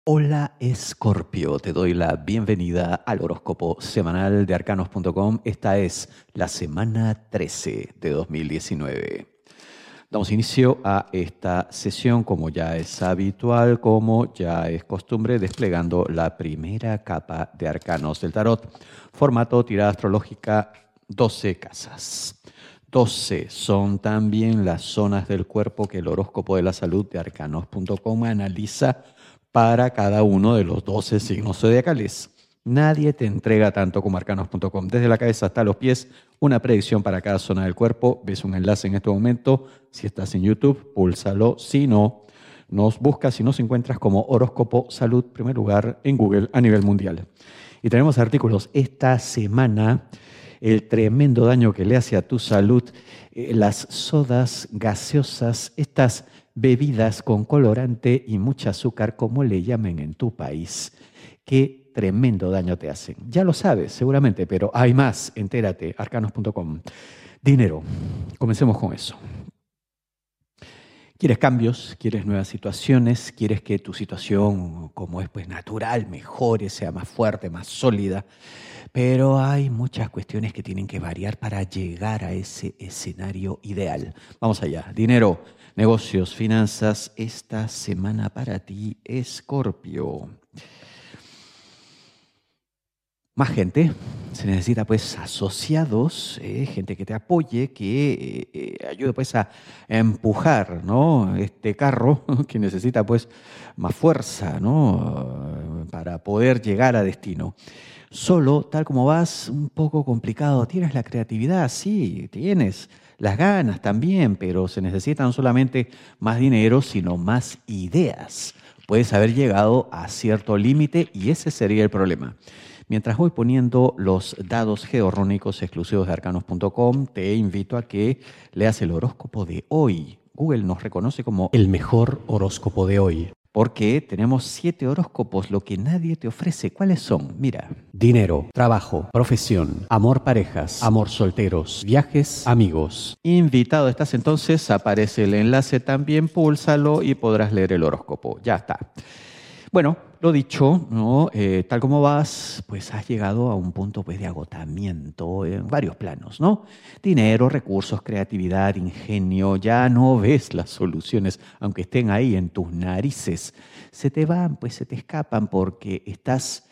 Hola Escorpio, te doy la bienvenida al horóscopo semanal de arcanos.com. Esta es la semana 13 de 2019. Damos inicio a esta sesión como ya es habitual, como ya es costumbre, desplegando la primera capa de arcanos del tarot. Formato tirada astrológica 12 casas. 12 son también las zonas del cuerpo que el horóscopo de la salud de arcanos.com analiza para cada uno de los 12 signos zodiacales. Nadie te entrega tanto como arcanos.com. Desde la cabeza hasta los pies, una predicción para cada zona del cuerpo. Ves un enlace en este momento. Si estás en YouTube, púlsalo. Si no, nos buscas y nos encuentras como Horóscopo Salud, primer lugar en Google a nivel mundial. Y tenemos artículos esta semana. El tremendo daño que le hace a tu salud las sodas gaseosas, estas bebidas con colorante y mucho azúcar, como le llamen en tu país. Qué tremendo daño te hacen. Ya lo sabes, seguramente, pero hay más. Entérate, arcanos.com. Dinero. Comencemos con eso. ¿Quieres cambios? ¿Quieres nuevas situaciones? ¿Quieres que tu situación, como es pues natural, mejore, sea más fuerte, más sólida? Pero hay muchas cuestiones que tienen que variar para llegar a ese escenario ideal. Vamos allá. Dinero, negocios, finanzas. Esta semana para ti, Escorpio. Más gente, se necesita pues asociados, gente que te apoye, que ayude pues a empujar, ¿no?, este carro que necesita pues más fuerza, ¿no?, para poder llegar a destino. Solo, tal como vas, un poco complicado. ¿Tienes la creatividad? Sí, tienes las ganas también, pero se necesita no solamente más dinero, sino más ideas. Puedes haber llegado a cierto límite y ese sería el problema. Mientras voy poniendo los dados georrónicos exclusivos de arcanos.com, te invito a que leas el horóscopo de hoy. Google nos reconoce como el mejor horóscopo de hoy, porque tenemos 7 horóscopos, lo que nadie te ofrece. ¿Cuáles son? Mira: dinero, trabajo, profesión, amor, parejas, amor, solteros, viajes, amigos. Invitado estás entonces, aparece el enlace también, púlsalo y podrás leer el horóscopo. Ya está. Bueno, lo dicho, ¿no? Tal como vas, pues has llegado a un punto pues de agotamiento en varios planos, ¿no? Dinero, recursos, creatividad, ingenio, ya no ves las soluciones, aunque estén ahí en tus narices. Se te van, pues se te escapan porque estás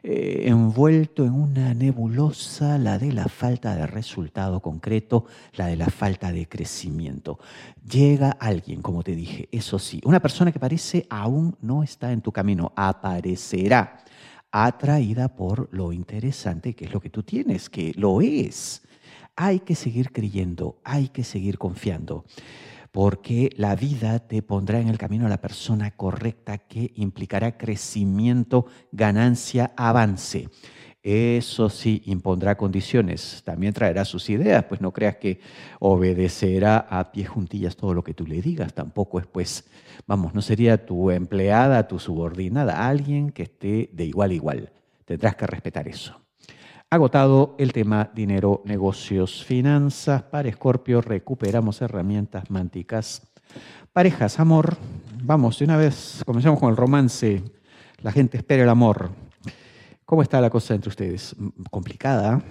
envuelto en una nebulosa, la de la falta de resultado concreto, la de la falta de crecimiento. Llega alguien, como te dije, eso sí, una persona que parece aún no está en tu camino, aparecerá atraída por lo interesante que es lo que tú tienes, que lo es. Hay que seguir creyendo, hay que seguir confiando, porque la vida te pondrá en el camino a la persona correcta, que implicará crecimiento, ganancia, avance. Eso sí, impondrá condiciones, también traerá sus ideas, pues no creas que obedecerá a pie juntillas todo lo que tú le digas, tampoco es pues, vamos, no sería tu empleada, tu subordinada, alguien que esté de igual a igual. Tendrás que respetar eso. Agotado el tema dinero, negocios, finanzas. Para Escorpio recuperamos herramientas mánticas. Parejas, amor. Vamos, de una vez comencemos con el romance. La gente espera el amor. ¿Cómo está la cosa entre ustedes? Complicada.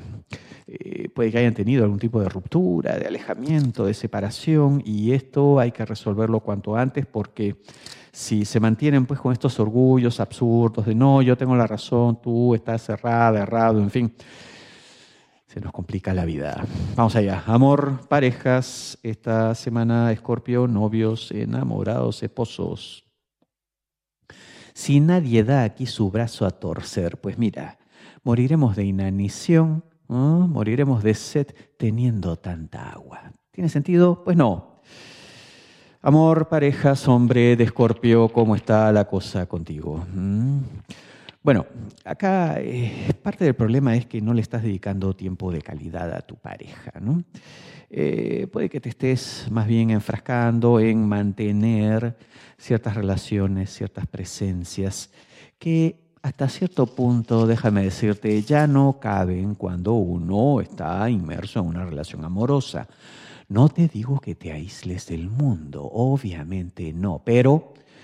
Puede que hayan tenido algún tipo de ruptura, de alejamiento, de separación, y esto hay que resolverlo cuanto antes, porque si se mantienen pues con estos orgullos absurdos de no, yo tengo la razón, tú estás cerrada, errado, en fin, se nos complica la vida. Vamos allá. Amor, parejas, esta semana, Escorpio, novios, enamorados, esposos. Si nadie da aquí su brazo a torcer, pues mira, moriremos de inanición, ¿no? Moriremos de sed teniendo tanta agua. ¿Tiene sentido? Pues no. Amor, parejas, hombre de Escorpio, ¿cómo está la cosa contigo? Bueno, acá parte del problema es que no le estás dedicando tiempo de calidad a tu pareja, ¿no? Puede que te estés más bien enfrascando en mantener ciertas relaciones, ciertas presencias que hasta cierto punto, déjame decirte, ya no caben cuando uno está inmerso en una relación amorosa. No te digo que te aísles del mundo, obviamente no, pero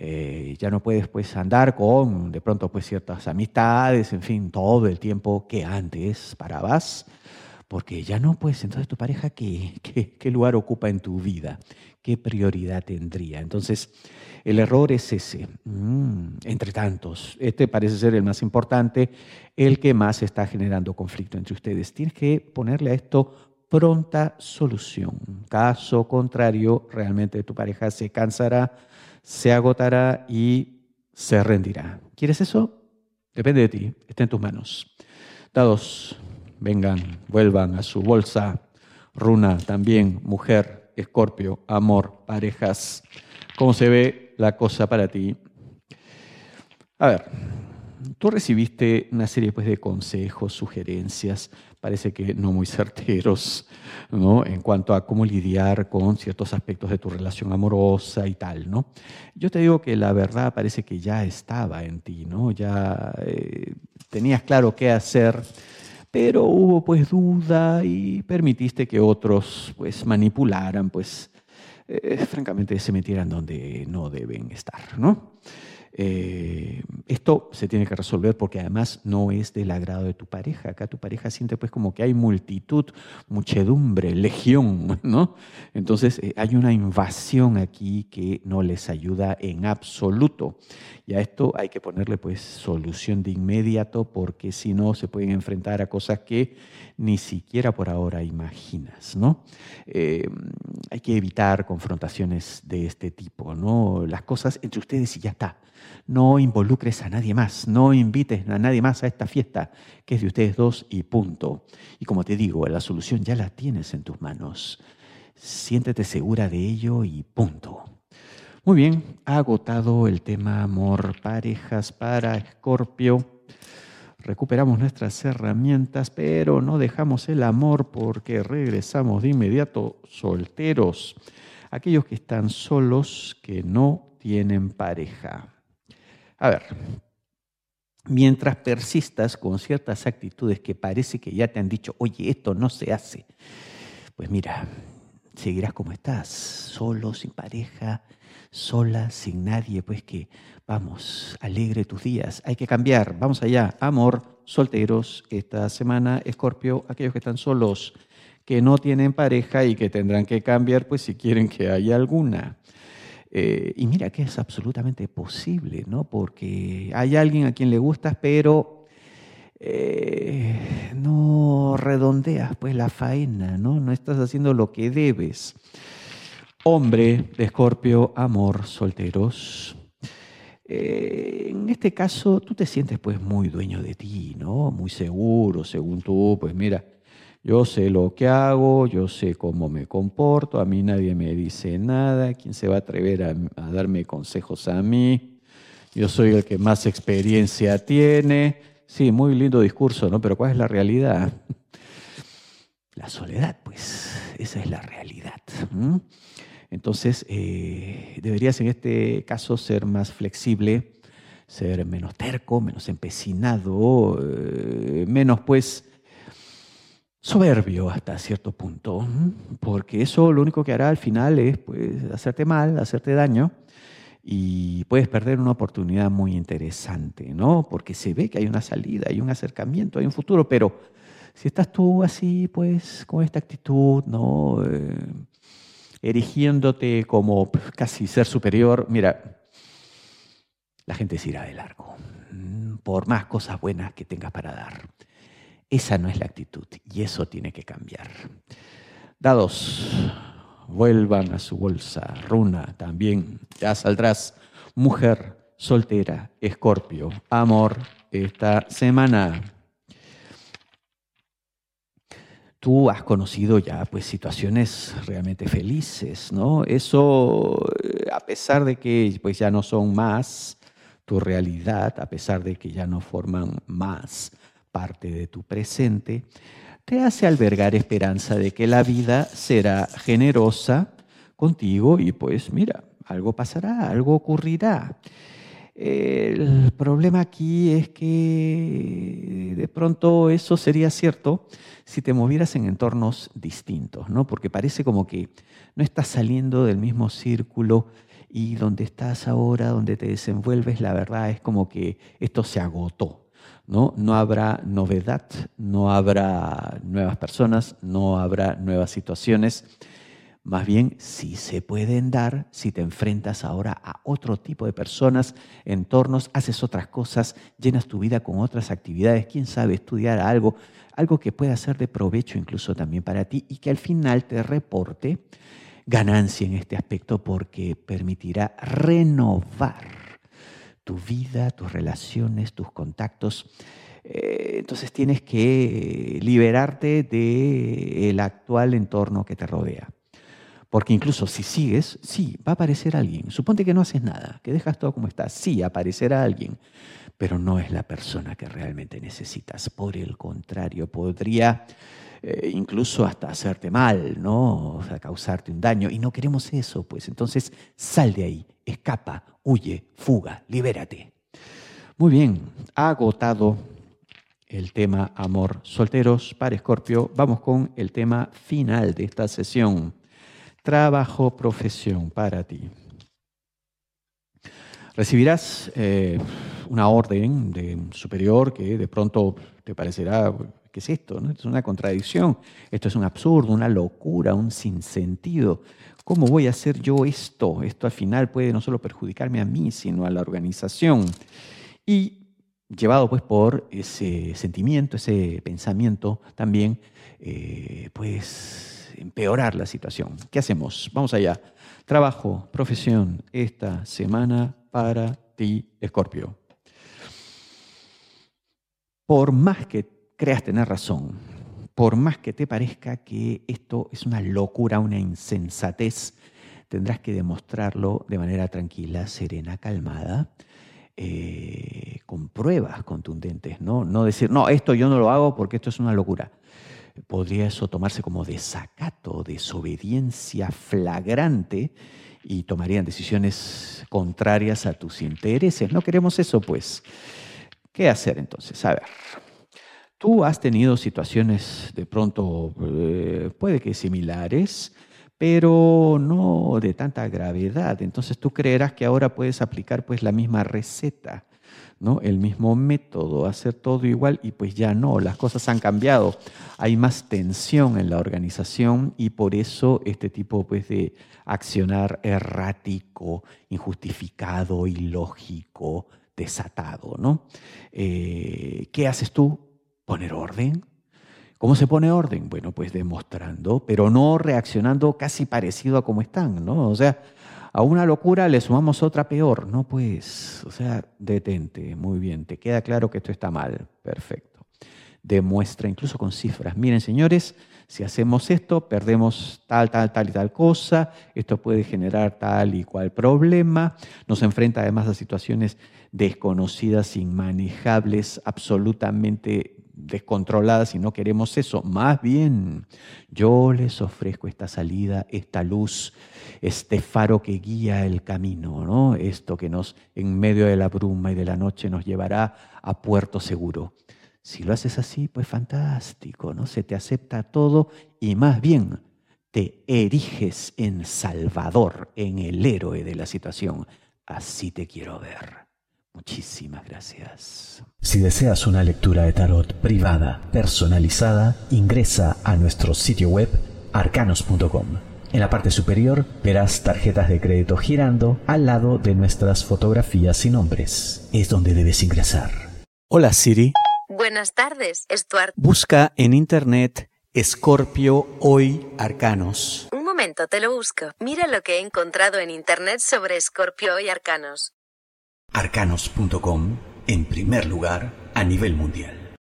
Ya no puedes pues andar con de pronto pues ciertas amistades, en fin, todo el tiempo que antes parabas, porque ya no pues entonces tu pareja qué lugar ocupa en tu vida, qué prioridad tendría. Entonces el error es ese, entre tantos. Este parece ser el más importante, el que más está generando conflicto entre ustedes. Tienes que ponerle a esto pronta solución. Caso contrario, realmente tu pareja se cansará, se agotará y se rendirá. ¿Quieres eso? Depende de ti, está en tus manos. Dados, vengan, vuelvan a su bolsa. Runa también, mujer, Escorpio, amor, parejas. ¿Cómo se ve la cosa para ti? A ver, tú recibiste una serie pues, de consejos, sugerencias, parece que no muy certeros, ¿no? En cuanto a cómo lidiar con ciertos aspectos de tu relación amorosa y tal, ¿no? Yo te digo que la verdad parece que ya estaba en ti, ¿no? Ya tenías claro qué hacer, pero hubo pues duda y permitiste que otros pues manipularan, pues francamente se metieran donde no deben estar, ¿no? Esto se tiene que resolver porque además no es del agrado de tu pareja. Acá tu pareja siente pues como que hay multitud, muchedumbre, legión, ¿no? Entonces hay una invasión aquí que no les ayuda en absoluto. Y a esto hay que ponerle pues solución de inmediato porque si no se pueden enfrentar a cosas que ni siquiera por ahora imaginas, ¿no? Hay que evitar confrontaciones de este tipo, ¿no? Las cosas entre ustedes y ya está. No involucres a nadie más, no invites a nadie más a esta fiesta, que es de ustedes dos y punto. Y como te digo, la solución ya la tienes en tus manos. Siéntete segura de ello y punto. Muy bien, ha agotado el tema amor, parejas para Escorpio. Recuperamos nuestras herramientas, pero no dejamos el amor porque regresamos de inmediato solteros. Aquellos que están solos, que no tienen pareja. A ver, mientras persistas con ciertas actitudes que parece que ya te han dicho, oye, esto no se hace, pues mira, seguirás como estás, solo, sin pareja, sola, sin nadie, pues que, vamos, alegre tus días, hay que cambiar, vamos allá, amor, solteros, esta semana, Escorpio, aquellos que están solos, que no tienen pareja y que tendrán que cambiar, pues si quieren que haya alguna. Y mira que es absolutamente posible, ¿no? Porque hay alguien a quien le gustas, pero no redondeas pues la faena, ¿no? No estás haciendo lo que debes. Hombre de Escorpio, amor, solteros. En este caso, tú te sientes pues muy dueño de ti, ¿no? Muy seguro, según tú, pues mira, yo sé lo que hago, yo sé cómo me comporto, a mí nadie me dice nada, ¿quién se va a atrever a darme consejos a mí? Yo soy el que más experiencia tiene. Sí, muy lindo discurso, ¿no? Pero ¿cuál es la realidad? La soledad, pues, esa es la realidad. Entonces, deberías en este caso ser más flexible, ser menos terco, menos empecinado, menos pues soberbio hasta cierto punto, porque eso lo único que hará al final es pues hacerte mal, hacerte daño y puedes perder una oportunidad muy interesante, ¿no? Porque se ve que hay una salida, hay un acercamiento, hay un futuro, pero si estás tú así, pues con esta actitud, ¿no? Erigiéndote como casi ser superior, mira, la gente se irá de largo, por más cosas buenas que tengas para dar. Esa no es la actitud y eso tiene que cambiar. Dados, vuelvan a su bolsa. Runa, también, ya saldrás. Mujer, soltera, Escorpio, amor, esta semana. Tú has conocido ya pues situaciones realmente felices, ¿no? Eso, a pesar de que pues ya no son más tu realidad, a pesar de que ya no forman más parte de tu presente, te hace albergar esperanza de que la vida será generosa contigo y pues mira, algo pasará, algo ocurrirá. El problema aquí es que de pronto eso sería cierto si te movieras en entornos distintos, ¿no? Porque parece como que no estás saliendo del mismo círculo y donde estás ahora, donde te desenvuelves, la verdad es como que esto se agotó, ¿no? No habrá novedad, no habrá nuevas personas, no habrá nuevas situaciones. Más bien, sí se pueden dar si te enfrentas ahora a otro tipo de personas, entornos, haces otras cosas, llenas tu vida con otras actividades, quién sabe, estudiar algo que pueda ser de provecho incluso también para ti y que al final te reporte ganancia en este aspecto porque permitirá renovar tu vida, tus relaciones, tus contactos. Entonces tienes que liberarte del actual entorno que te rodea. Porque incluso si sigues, sí, va a aparecer alguien. Suponte que no haces nada, que dejas todo como está. Sí, aparecerá alguien, pero no es la persona que realmente necesitas. Por el contrario, podría incluso hasta hacerte mal, ¿no? O sea, causarte un daño. Y no queremos eso, pues. Entonces, sal de ahí, escapa, huye, fuga, libérate. Muy bien, agotado el tema amor solteros para Escorpio. Vamos con el tema final de esta sesión. Trabajo, profesión para ti. Recibirás una orden de un superior que de pronto te parecerá, ¿qué es esto? ¿No? Esto es una contradicción, esto es un absurdo, una locura, un sinsentido. ¿Cómo voy a hacer yo esto? Esto al final puede no solo perjudicarme a mí, sino a la organización. Y llevado pues por ese sentimiento, ese pensamiento también, pues empeorar la situación. ¿Qué hacemos? Vamos allá. Trabajo, profesión, esta semana para ti, Escorpio. Por más que creas tener razón, por más que te parezca que esto es una locura, una insensatez, tendrás que demostrarlo de manera tranquila, serena, calmada, con pruebas contundentes, ¿no? No decir, no, esto yo no lo hago porque esto es una locura. Podría eso tomarse como desacato, desobediencia flagrante y tomarían decisiones contrarias a tus intereses. No queremos eso, pues. ¿Qué hacer entonces? A ver, tú has tenido situaciones de pronto, puede que similares, pero no de tanta gravedad. Entonces tú creerás que ahora puedes aplicar pues la misma receta, ¿no? El mismo método, hacer todo igual y pues ya no, las cosas han cambiado. Hay más tensión en la organización y por eso este tipo pues de accionar errático, injustificado, ilógico, desatado, ¿no? ¿Qué haces tú? Poner orden. ¿Cómo se pone orden? Bueno, pues demostrando, pero no reaccionando casi parecido a cómo están, ¿no? O sea, a una locura le sumamos otra peor. No, pues, o sea, detente, muy bien, te queda claro que esto está mal, perfecto. Demuestra incluso con cifras. Miren, señores, si hacemos esto, perdemos tal y tal cosa, esto puede generar tal y cual problema, nos enfrenta además a situaciones desconocidas, inmanejables, absolutamente descontroladas y no queremos eso. Más bien, yo les ofrezco esta salida, esta luz, este faro que guía el camino, ¿no? Esto que nos, en medio de la bruma y de la noche, nos llevará a puerto seguro. Si lo haces así, pues fantástico, ¿no? Se te acepta todo y más bien te eriges en salvador, en el héroe de la situación. Así te quiero ver. Muchísimas gracias. Si deseas una lectura de tarot privada, personalizada, ingresa a nuestro sitio web arcanos.com. En la parte superior verás tarjetas de crédito girando al lado de nuestras fotografías y nombres. Es donde debes ingresar. Hola Siri. Buenas tardes, Stuart. Busca en internet Escorpio Hoy Arcanos. Un momento, te lo busco. Mira lo que he encontrado en internet sobre Escorpio y Arcanos. Arcanos.com, en primer lugar a nivel mundial.